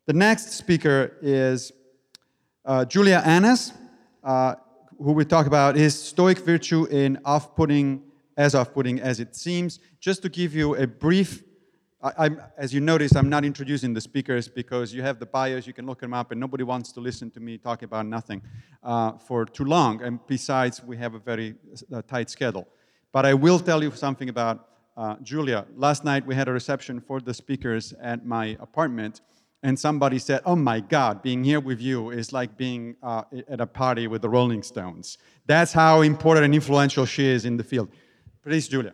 The next speaker is Julia Annas, who we talk about is Stoic virtue in off-putting as it seems. Just to give you a brief, as you notice, I'm not introducing the speakers because you have the bios, you can look them up, and nobody wants to listen to me talk about nothing for too long. And besides, we have a very tight schedule. But I will tell you something about Julia. Last night we had a reception for the speakers at my apartment, and somebody said, "Oh my God, being here with you is like being at a party with the Rolling Stones." That's how important and influential she is in the field. Please, Julia.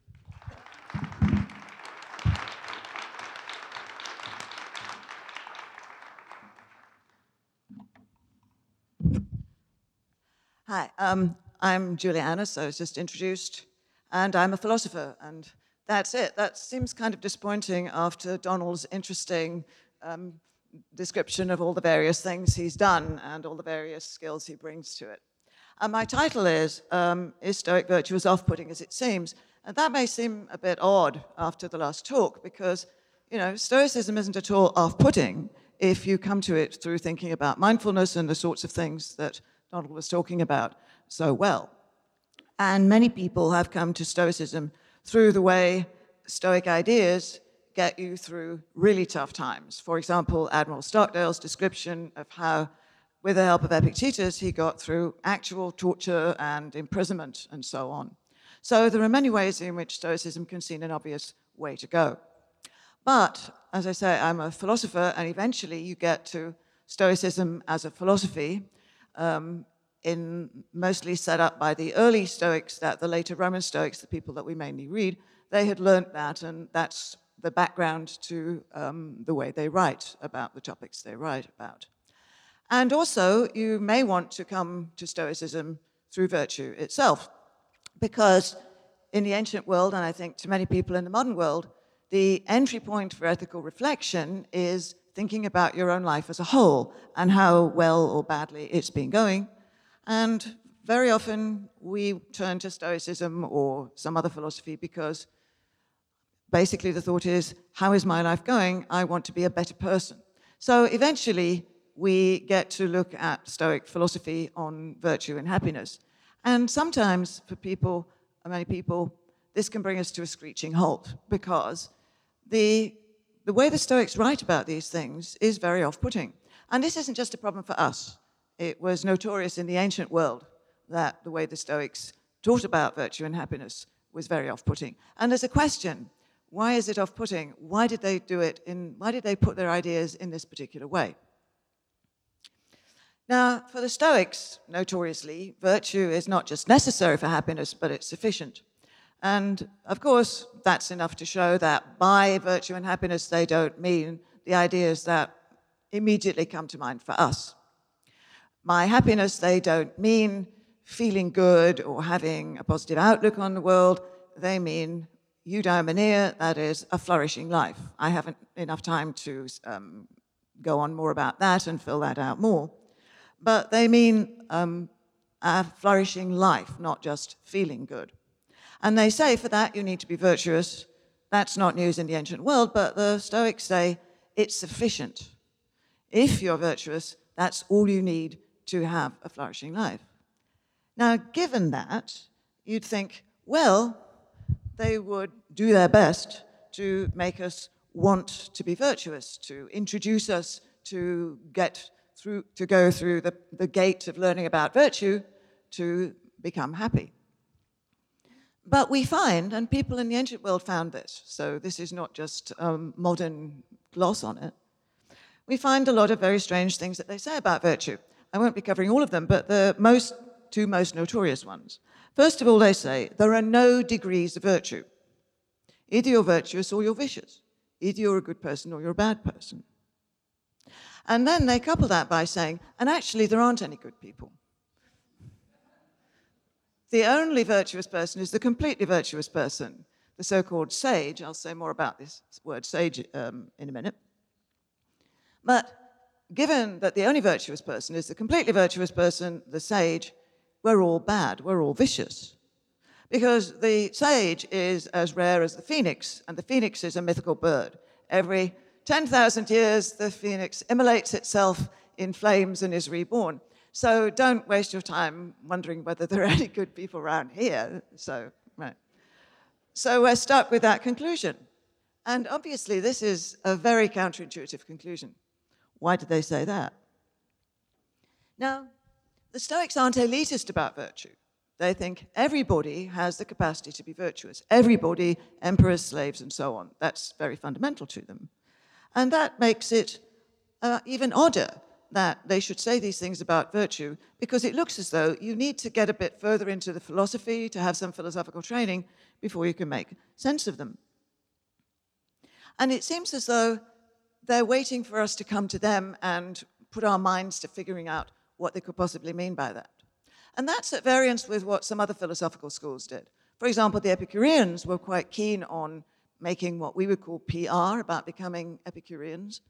Hi, I'm Julia Annas, I was just introduced, and I'm a philosopher, and that's it. That seems kind of disappointing after Donald's interesting description of all the various things he's done and all the various skills he brings to it. My title is Stoic Virtue as Off-Putting as It Seems? And that may seem a bit odd after the last talk because, Stoicism isn't at all off-putting if you come to it through thinking about mindfulness and the sorts of things that Donald was talking about so well. And many people have come to Stoicism through the way Stoic ideas get you through really tough times. For example, Admiral Stockdale's description of how, with the help of Epictetus, he got through actual torture and imprisonment and so on. So there are many ways in which Stoicism can seem an obvious way to go. But, as I say, I'm a philosopher, and eventually you get to Stoicism as a philosophy, mostly set up by the early Stoics, that the later Roman Stoics, the people that we mainly read, they had learnt that, and that's the background to the way they write about the topics they write about. And also, you may want to come to Stoicism through virtue itself, because in the ancient world, and I think to many people in the modern world, the entry point for ethical reflection is thinking about your own life as a whole and how well or badly it's been going. And very often we turn to Stoicism or some other philosophy because basically the thought is, how is my life going? I want to be a better person. So eventually we get to look at Stoic philosophy on virtue and happiness. And sometimes for people, many people, this can bring us to a screeching halt because the way the Stoics write about these things is very off-putting. And this isn't just a problem for us. It was notorious in the ancient world that the way the Stoics taught about virtue and happiness was very off-putting. And there's a question, why is it off-putting? Why did they do it why did they put their ideas in this particular way? Now, for the Stoics, notoriously, virtue is not just necessary for happiness, but it's sufficient. And of course, that's enough to show that by virtue and happiness, they don't mean the ideas that immediately come to mind for us. By happiness, they don't mean feeling good or having a positive outlook on the world. They mean eudaimonia, that is, a flourishing life. I haven't enough time to go on more about that and fill that out more. But they mean a flourishing life, not just feeling good. And they say for that you need to be virtuous. That's not news in the ancient world, but the Stoics say it's sufficient. If you're virtuous, that's all you need to have a flourishing life. Now, given that, you'd think, well, they would do their best to make us want to be virtuous, to introduce us to go through the gate of learning about virtue to become happy. But we find, and people in the ancient world found this, so this is not just a modern gloss on it, we find a lot of very strange things that they say about virtue. I won't be covering all of them, but the two most notorious ones. First of all, they say there are no degrees of virtue. Either you're virtuous or you're vicious. Either you're a good person or you're a bad person. And then they couple that by saying, and actually there aren't any good people. The only virtuous person is the completely virtuous person, the so-called sage. I'll say more about this word sage in a minute. But given that the only virtuous person is the completely virtuous person, the sage, we're all bad, we're all vicious. Because the sage is as rare as the phoenix, and the phoenix is a mythical bird. Every 10,000 years, the phoenix immolates itself in flames and is reborn. So don't waste your time wondering whether there are any good people around here. So, right. So we're stuck with that conclusion. And obviously, this is a very counterintuitive conclusion. Why did they say that? Now, the Stoics aren't elitist about virtue. They think everybody has the capacity to be virtuous. Everybody, emperors, slaves, and so on. That's very fundamental to them. And that makes it even odder that they should say these things about virtue, because it looks as though you need to get a bit further into the philosophy, to have some philosophical training, before you can make sense of them. And it seems as though they're waiting for us to come to them and put our minds to figuring out what they could possibly mean by that. And that's at variance with what some other philosophical schools did. For example, the Epicureans were quite keen on making what we would call PR, about becoming Epicureans.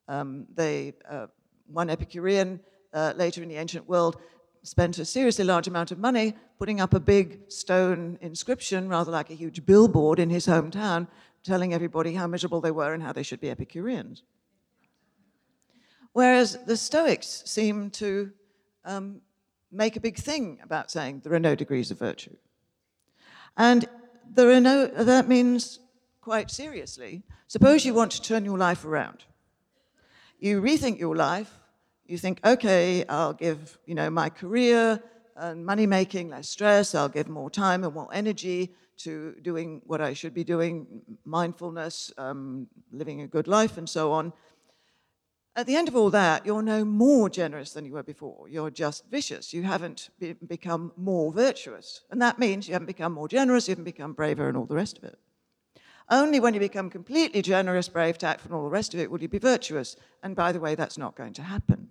One Epicurean, later in the ancient world, spent a seriously large amount of money putting up a big stone inscription, rather like a huge billboard in his hometown, telling everybody how miserable they were and how they should be Epicureans. Whereas the Stoics seem to make a big thing about saying there are no degrees of virtue. And that means, quite seriously, suppose you want to turn your life around. You rethink your life. You think, okay, I'll give, my career and money making less stress. I'll give more time and more energy to doing what I should be doing, mindfulness, living a good life, and so on. At the end of all that, you're no more generous than you were before. You're just vicious. You haven't become more virtuous. And that means you haven't become more generous, you haven't become braver, and all the rest of it. Only when you become completely generous, brave, tactful, and all the rest of it will you be virtuous. And by the way, that's not going to happen.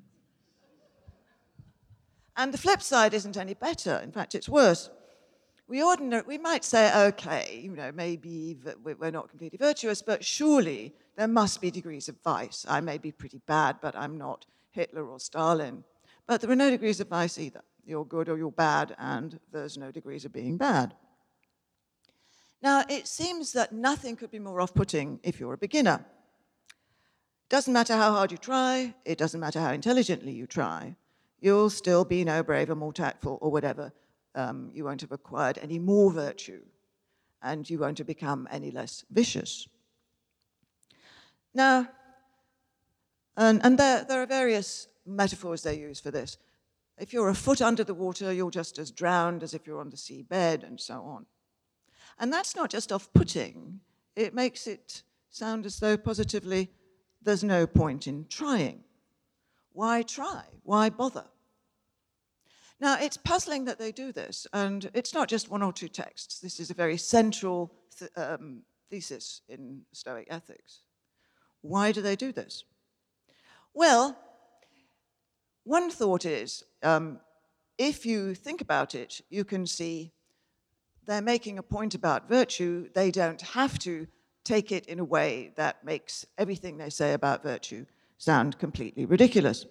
And the flip side isn't any better. In fact, it's worse. We might say, okay, maybe we're not completely virtuous, but surely there must be degrees of vice. I may be pretty bad, but I'm not Hitler or Stalin. But there are no degrees of vice either. You're good or you're bad, and there's no degrees of being bad. Now, it seems that nothing could be more off-putting if you're a beginner. It doesn't matter how hard you try, it doesn't matter how intelligently you try, you'll still be no braver, more tactful, or whatever. You won't have acquired any more virtue, and you won't have become any less vicious. Now, and there are various metaphors they use for this. If you're a foot under the water, you're just as drowned as if you're on the seabed, and so on. And that's not just off-putting. It makes it sound as though positively there's no point in trying. Why try? Why bother? Now, it's puzzling that they do this, and it's not just one or two texts. This is a very central thesis in Stoic ethics. Why do they do this? Well, one thought is, if you think about it, you can see they're making a point about virtue. They don't have to take it in a way that makes everything they say about virtue sound completely ridiculous.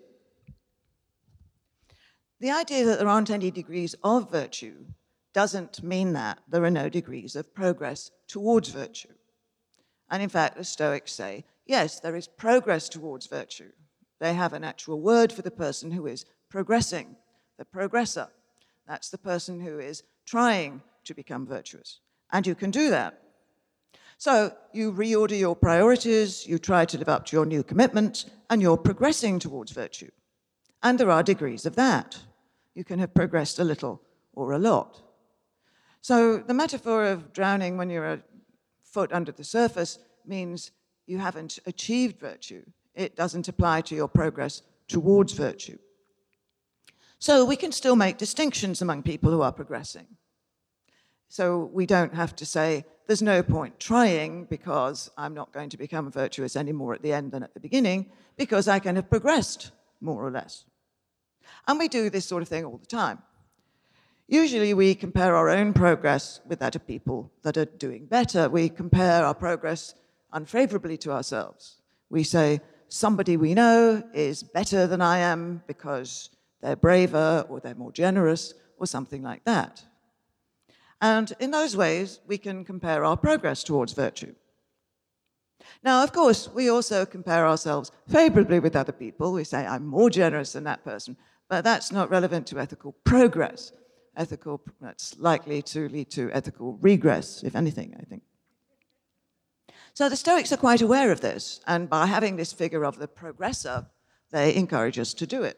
The idea that there aren't any degrees of virtue doesn't mean that there are no degrees of progress towards virtue. And in fact, the Stoics say, yes, there is progress towards virtue. They have an actual word for the person who is progressing, the progressor. That's the person who is trying to become virtuous. And you can do that. So you reorder your priorities, you try to live up to your new commitment, and you're progressing towards virtue. And there are degrees of that. You can have progressed a little or a lot. So the metaphor of drowning when you're a foot under the surface means you haven't achieved virtue. It doesn't apply to your progress towards virtue. So we can still make distinctions among people who are progressing. So we don't have to say, there's no point trying because I'm not going to become virtuous any more at the end than at the beginning, because I can have progressed, more or less. And we do this sort of thing all the time. Usually we compare our own progress with that of people that are doing better. We compare our progress unfavorably to ourselves. We say, somebody we know is better than I am because they're braver or they're more generous or something like that. And in those ways, we can compare our progress towards virtue. Now, of course, we also compare ourselves favorably with other people. We say, I'm more generous than that person, but that's not relevant to ethical progress. That's likely to lead to ethical regress, if anything, I think. So the Stoics are quite aware of this, and by having this figure of the progressor, they encourage us to do it.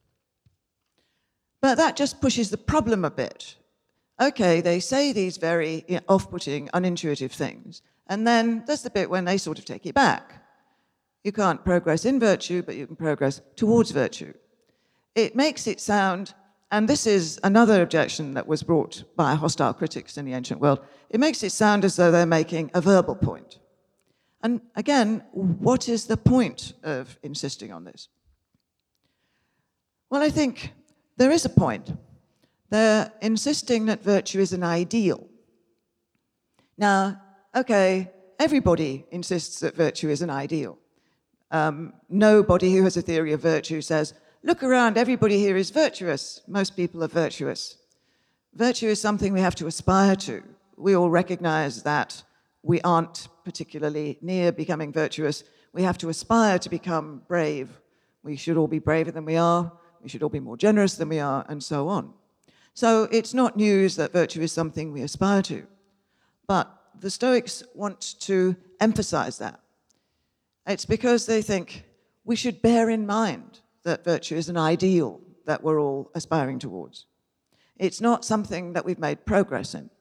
But that just pushes the problem a bit. Okay, they say these very off-putting, unintuitive things, and then there's the bit when they sort of take it back. You can't progress in virtue, but you can progress towards virtue. It makes it sound, and this is another objection that was brought by hostile critics in the ancient world, it makes it sound as though they're making a verbal point. And again, what is the point of insisting on this? Well, I think there is a point. They're insisting that virtue is an ideal. Now, okay, everybody insists that virtue is an ideal. Nobody who has a theory of virtue says, look around, everybody here is virtuous. Most people are virtuous. Virtue is something we have to aspire to. We all recognize that we aren't particularly near becoming virtuous. We have to aspire to become brave. We should all be braver than we are. We should all be more generous than we are, and so on. So it's not news that virtue is something we aspire to. But the Stoics want to emphasize that. It's because they think we should bear in mind that virtue is an ideal that we're all aspiring towards. It's not something that we've made progress in.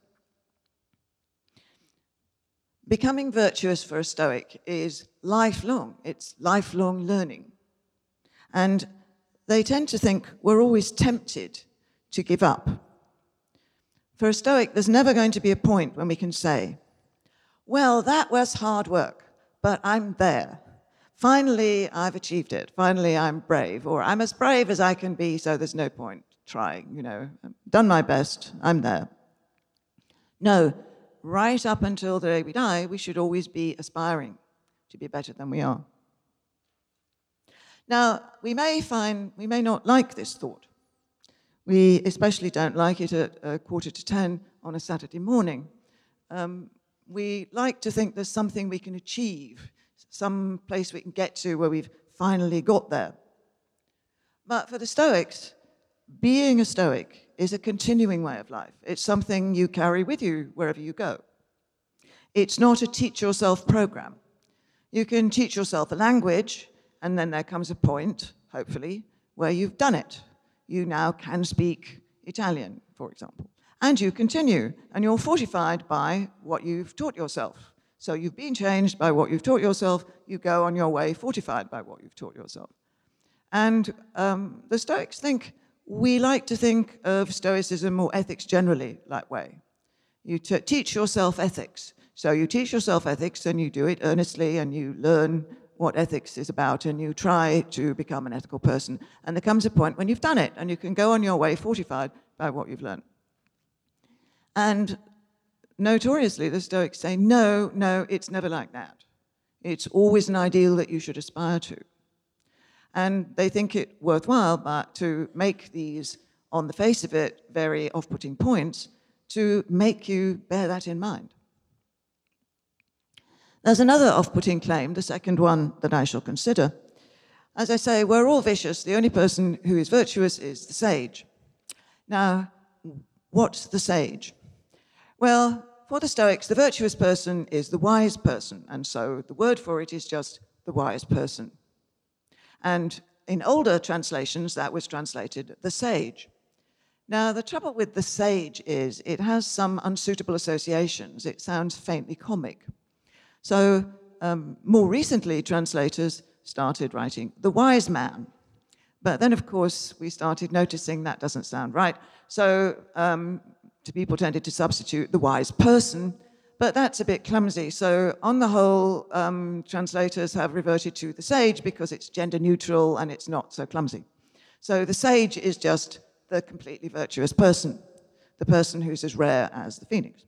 Becoming virtuous for a Stoic is lifelong. It's lifelong learning. And they tend to think we're always tempted to give up. For a Stoic, there's never going to be a point when we can say, well, that was hard work, but I'm there. Finally, I've achieved it. Finally, I'm brave, or I'm as brave as I can be, so there's no point trying, I've done my best, I'm there. No, right up until the day we die, we should always be aspiring to be better than we are. Now, we may not like this thought. We especially don't like it at 9:45 on a Saturday morning. We like to think there's something we can achieve, some place we can get to where we've finally got there. But for the Stoics, being a Stoic is a continuing way of life. It's something you carry with you wherever you go. It's not a teach yourself program. You can teach yourself a language, and then there comes a point, hopefully, where you've done it. You now can speak Italian, for example. And you continue, and you're fortified by what you've taught yourself. So you've been changed by what you've taught yourself. You go on your way fortified by what you've taught yourself. And the Stoics think, we like to think of Stoicism or ethics generally that way. You teach yourself ethics. So you teach yourself ethics, and you do it earnestly, and you learn what ethics is about, and you try to become an ethical person. And there comes a point when you've done it, and you can go on your way fortified by what you've learned. And notoriously, the Stoics say, no, it's never like that. It's always an ideal that you should aspire to. And they think it worthwhile but to make these, on the face of it, very off-putting points to make you bear that in mind. There's another off-putting claim, the second one that I shall consider. As I say, we're all vicious. The only person who is virtuous is the sage. Now, what's the sage? Well, for the Stoics, the virtuous person is the wise person, and so the word for it is just the wise person. And in older translations, that was translated the sage. Now, the trouble with the sage is it has some unsuitable associations. It sounds faintly comic. So more recently, translators started writing the wise man. But then, of course, we started noticing that doesn't sound right. So people tended to substitute the wise person, but that's a bit clumsy. So on the whole, translators have reverted to the sage because it's gender neutral and it's not so clumsy. So the sage is just the completely virtuous person, the person who's as rare as the phoenix.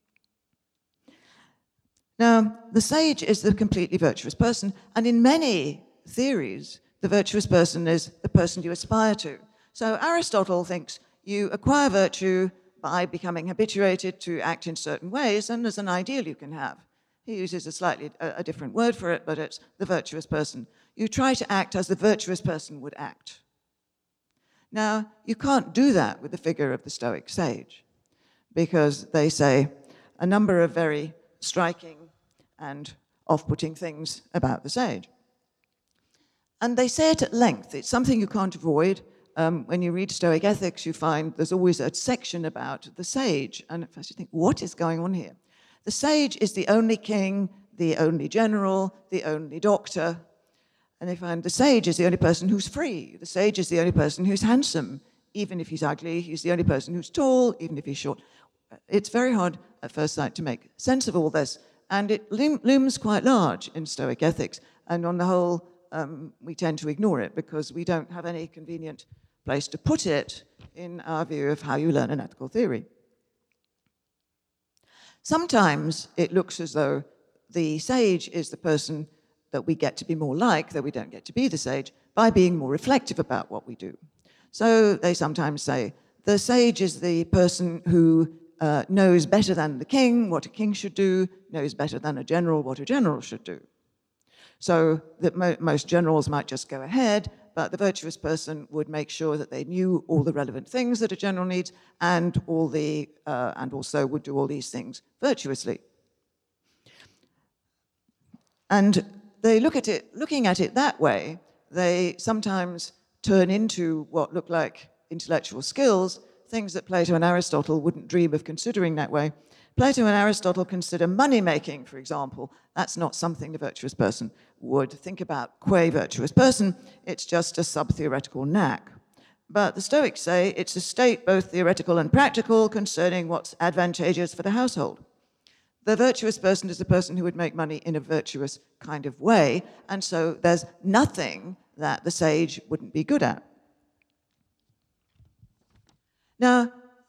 Now, the sage is the completely virtuous person, and in many theories, the virtuous person is the person you aspire to. So Aristotle thinks you acquire virtue by becoming habituated to act in certain ways, and there's an ideal you can have. He uses a different word for it, but it's the virtuous person. You try to act as the virtuous person would act. Now, you can't do that with the figure of the Stoic sage, because they say a number of very striking and off-putting things about the sage. And they say it at length. It's something you can't avoid. When you read Stoic ethics, you find there's always a section about the sage. And at first you think, what is going on here? The sage is the only king, the only general, the only doctor. And they find the sage is the only person who's free. The sage is the only person who's handsome. Even if he's ugly, he's the only person who's tall, even if he's short. It's very hard at first sight to make sense of all this. And it looms quite large in Stoic ethics. And on the whole, we tend to ignore it because we don't have any convenient place to put it in our view of how you learn an ethical theory. Sometimes it looks as though the sage is the person that we get to be more like, though we don't get to be the sage, by being more reflective about what we do. So they sometimes say, the sage is the person who knows better than the king what a king should do, knows better than a general what a general should do. So that most generals might just go ahead, but the virtuous person would make sure that they knew all the relevant things that a general needs and also would do all these things virtuously. And they looking at it that way, they sometimes turn into what look like intellectual skills, things that Plato and Aristotle wouldn't dream of considering that way. Plato and Aristotle consider money-making, for example. That's not something the virtuous person would think about qua virtuous person. It's just a sub-theoretical knack. But the Stoics say it's a state both theoretical and practical concerning what's advantageous for the household. The virtuous person is the person who would make money in a virtuous kind of way, and so there's nothing that the sage wouldn't be good at. Now,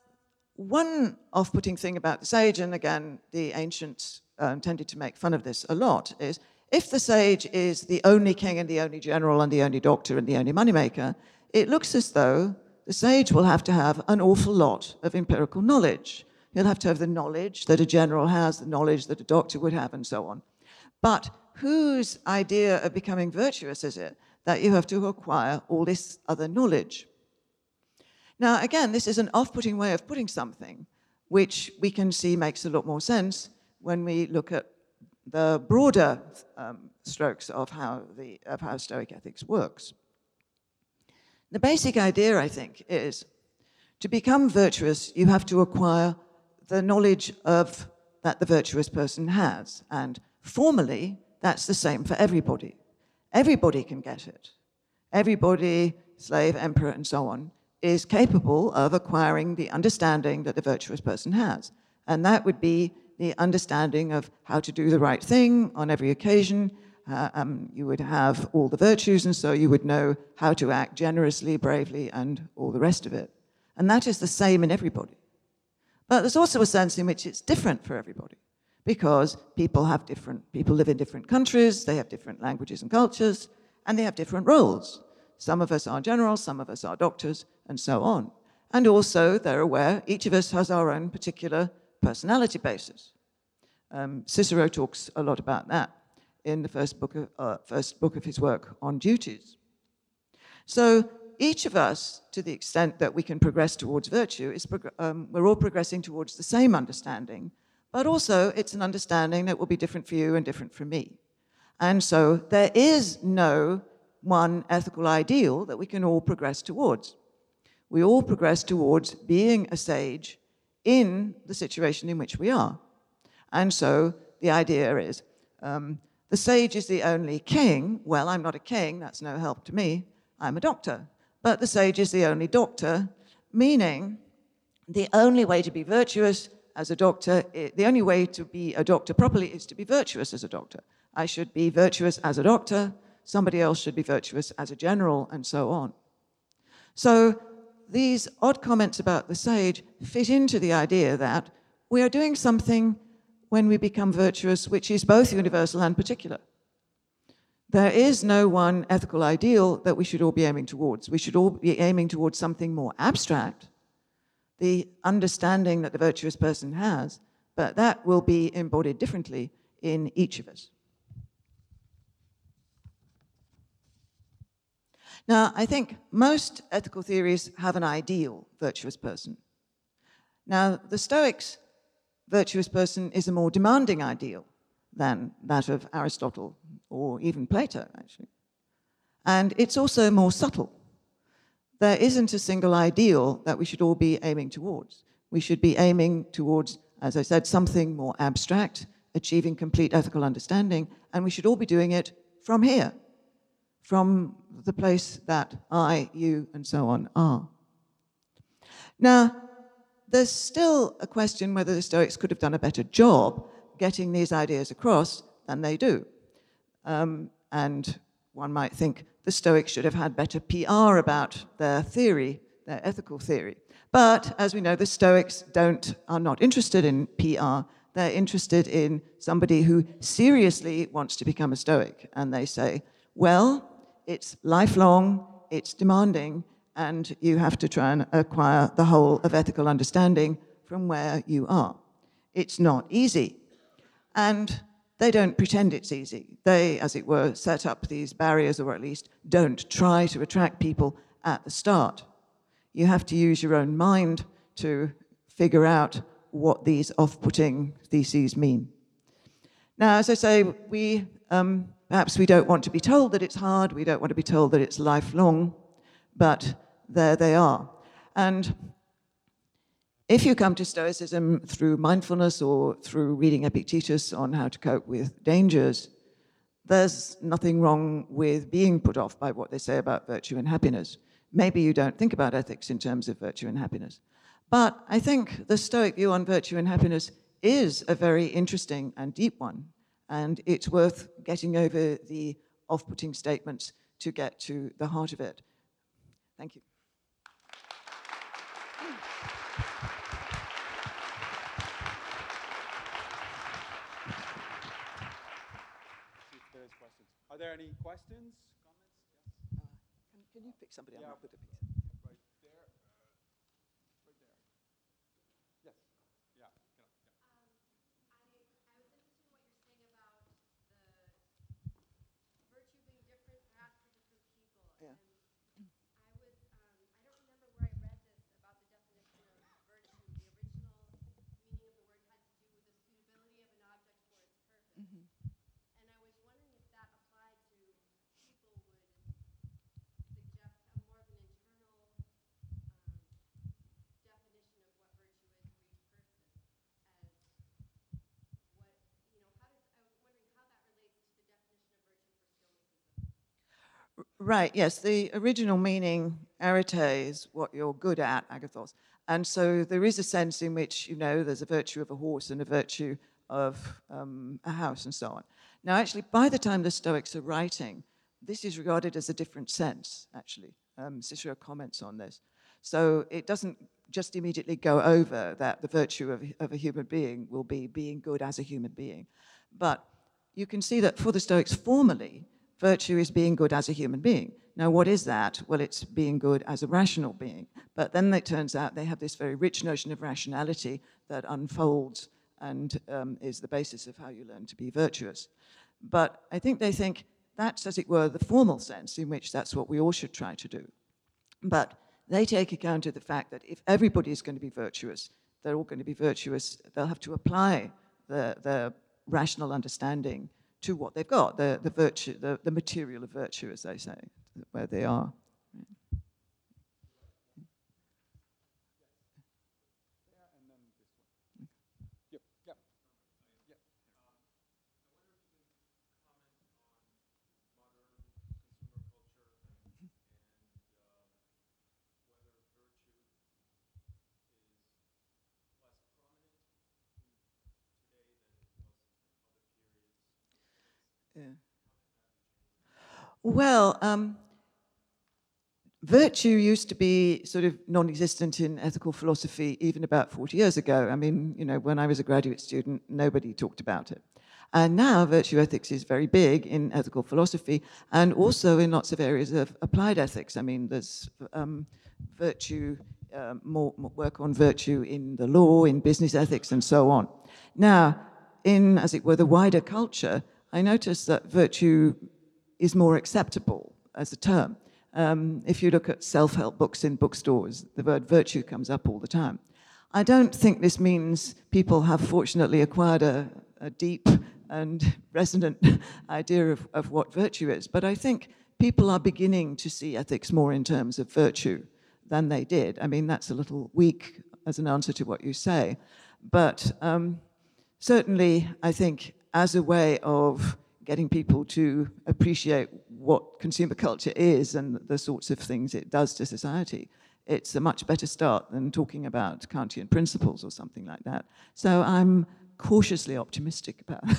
one off-putting thing about the sage, and again, the ancients tended to make fun of this a lot, is if the sage is the only king and the only general and the only doctor and the only moneymaker, it looks as though the sage will have to have an awful lot of empirical knowledge. He'll have to have the knowledge that a general has, the knowledge that a doctor would have, and so on. But whose idea of becoming virtuous is it that you have to acquire all this other knowledge? Now, again, this is an off-putting way of putting something, which we can see makes a lot more sense when we look at the broader strokes of how Stoic ethics works. The basic idea, I think, is to become virtuous, you have to acquire the knowledge that the virtuous person has. And formally, that's the same for everybody. Everybody can get it. Everybody, slave, emperor, and so on, is capable of acquiring the understanding that the virtuous person has. And that would be the understanding of how to do the right thing on every occasion. You would have all the virtues, and so you would know how to act generously, bravely, and all the rest of it. And that is the same in everybody. But there's also a sense in which it's different for everybody, because people live in different countries, they have different languages and cultures, and they have different roles. Some of us are generals, some of us are doctors, and so on. And also, they're aware, each of us has our own particular personality basis. Cicero talks a lot about that in the first book of his work on duties. So each of us, to the extent that we can progress towards virtue, we're all progressing towards the same understanding, but also it's an understanding that will be different for you and different for me. And so there is no one ethical ideal that we can all progress towards. We all progress towards being a sage in the situation in which we are. And so the idea is, the sage is the only king. Well, I'm not a king, that's no help to me. I'm a doctor. But the sage is the only doctor, meaning the only way to be virtuous as a doctor, the only way to be a doctor properly is to be virtuous as a doctor. I should be virtuous as a doctor, somebody else should be virtuous as a general, and so on. So these odd comments about the sage fit into the idea that we are doing something when we become virtuous which is both universal and particular. There is no one ethical ideal that we should all be aiming towards. We should all be aiming towards something more abstract, the understanding that the virtuous person has, but that will be embodied differently in each of us. Now, I think most ethical theories have an ideal virtuous person. Now, the Stoics' virtuous person is a more demanding ideal than that of Aristotle or even Plato, actually. And it's also more subtle. There isn't a single ideal that we should all be aiming towards. We should be aiming towards, as I said, something more abstract, achieving complete ethical understanding, and we should all be doing it from here, from the place that I, you, and so on are. Now, there's still a question whether the Stoics could have done a better job getting these ideas across than they do. And one might think the Stoics should have had better PR about their theory, their ethical theory. But as we know, the Stoics are not interested in PR. They're interested in somebody who seriously wants to become a Stoic. And they say, well, it's lifelong, it's demanding, and you have to try and acquire the whole of ethical understanding from where you are. It's not easy. And they don't pretend it's easy. They, as it were, set up these barriers, or at least don't try to attract people at the start. You have to use your own mind to figure out what these off-putting theses mean. Now, as I say, perhaps we don't want to be told that it's hard, we don't want to be told that it's lifelong, but there they are. And if you come to Stoicism through mindfulness or through reading Epictetus on how to cope with dangers, there's nothing wrong with being put off by what they say about virtue and happiness. Maybe you don't think about ethics in terms of virtue and happiness. But I think the Stoic view on virtue and happiness is a very interesting and deep one, and it's worth getting over the off-putting statements to get to the heart of it. Thank you. Are there any questions, comments? Yes. Can you pick somebody up with a piece? Right there. Right there. Yes. Yeah. I was interested in what you're saying about the virtue being different, perhaps for different people. Yeah. And I don't remember where I read this about the definition of virtue. The original meaning of the word had to do with the suitability of an object for its purpose. Mm-hmm. And I was wondering if that applied to people would suggest a more of an internal definition of what virtue is for each person, as what, I was wondering how that relates to the definition of virtue for Stoicism. Right, yes, the original meaning, arete, is what you're good at, agathos. And so there is a sense in which, there's a virtue of a horse and a virtue of a house and so on. Now, actually, by the time the Stoics are writing, this is regarded as a different sense, actually. Cicero comments on this. So it doesn't just immediately go over that the virtue of a human being will be being good as a human being. But you can see that for the Stoics, formally, virtue is being good as a human being. Now, what is that? Well, it's being good as a rational being. But then it turns out they have this very rich notion of rationality that unfolds and is the basis of how you learn to be virtuous. But I think they think that's, as it were, the formal sense in which that's what we all should try to do. But they take account of the fact that if everybody is going to be virtuous, they're all going to be virtuous, they'll have to apply the rational understanding to what they've got, the virtue, the material of virtue, as they say, where they are. Yeah. Well, virtue used to be sort of non-existent in ethical philosophy even about 40 years ago. I mean, when I was a graduate student, nobody talked about it. And now virtue ethics is very big in ethical philosophy and also in lots of areas of applied ethics. I mean, there's virtue, more work on virtue in the law, in business ethics, and so on. Now, in, as it were, the wider culture, I noticed that virtue is more acceptable as a term. If you look at self-help books in bookstores, the word virtue comes up all the time. I don't think this means people have fortunately acquired a deep and resonant idea of what virtue is, but I think people are beginning to see ethics more in terms of virtue than they did. I mean, that's a little weak as an answer to what you say, but certainly I think as a way of getting people to appreciate what consumer culture is and the sorts of things it does to society, it's a much better start than talking about Kantian principles or something like that. So I'm cautiously optimistic about it.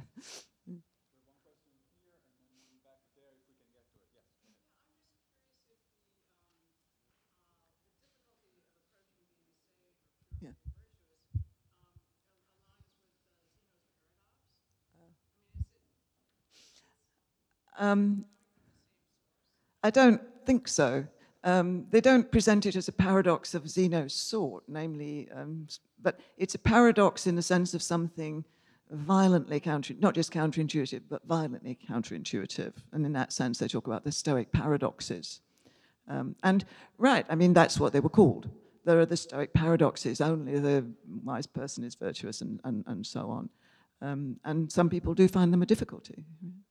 I don't think so. They don't present it as a paradox of Zeno's sort, namely, but it's a paradox in the sense of something violently not just counterintuitive, but violently counterintuitive. And in that sense, they talk about the Stoic paradoxes. And right, I mean, that's what they were called. There are the Stoic paradoxes, only the wise person is virtuous and so on. And some people do find them a difficulty.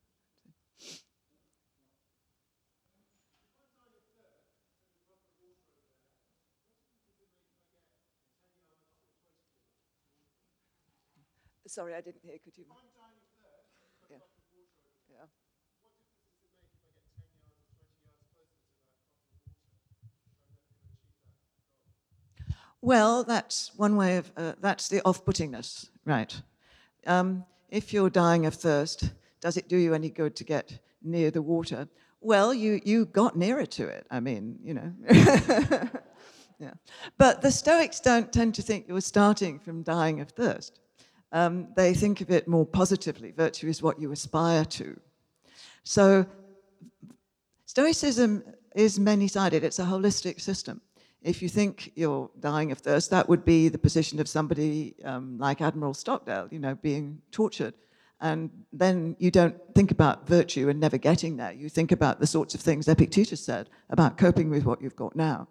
Sorry, I didn't hear. Could you? Yeah. Yeah. Well, that's one way of, that's the off-puttingness, right? If you're dying of thirst, does it do you any good to get near the water? Well, you got nearer to it. I mean, you know. Yeah. But the Stoics don't tend to think you're starting from dying of thirst. They think of it more positively. Virtue is what you aspire to. So Stoicism is many-sided. It's a holistic system. If you think you're dying of thirst, that would be the position of somebody like Admiral Stockdale, you know, being tortured. And then you don't think about virtue and never getting there. You think about the sorts of things Epictetus said about coping with what you've got now.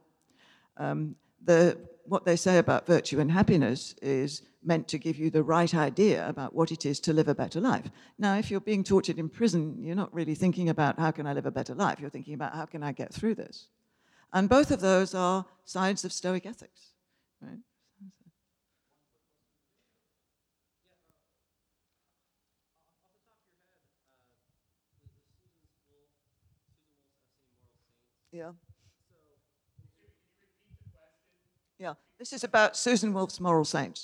What they say about virtue and happiness is meant to give you the right idea about what it is to live a better life. Now, if you're being tortured in prison, you're not really thinking about how can I live a better life. You're thinking about how can I get through this. And both of those are sides of Stoic ethics, right? Yeah. Yeah, this is about Susan Wolf's Moral Saints.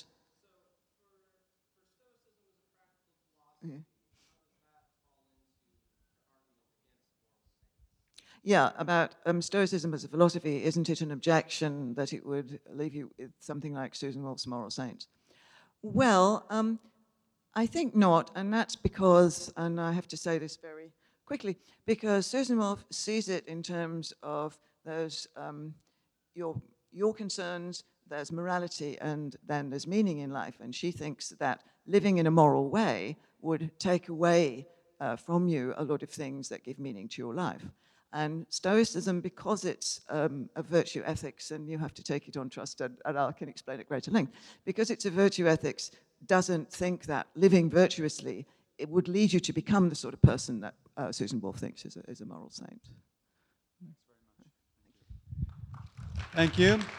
Yeah. Yeah, about Stoicism as a philosophy, isn't it an objection that it would leave you with something like Susan Wolf's Moral Saints? Well, I think not, and that's because, and I have to say this very quickly, because Susan Wolf sees it in terms of those, your concerns, there's morality, and then there's meaning in life, and she thinks that living in a moral way would take away from you a lot of things that give meaning to your life. And Stoicism, because it's a virtue ethics, and you have to take it on trust, and I can explain at greater length, because it's a virtue ethics, doesn't think that living virtuously, it would lead you to become the sort of person that Susan Wolf thinks is a moral saint. Thank you.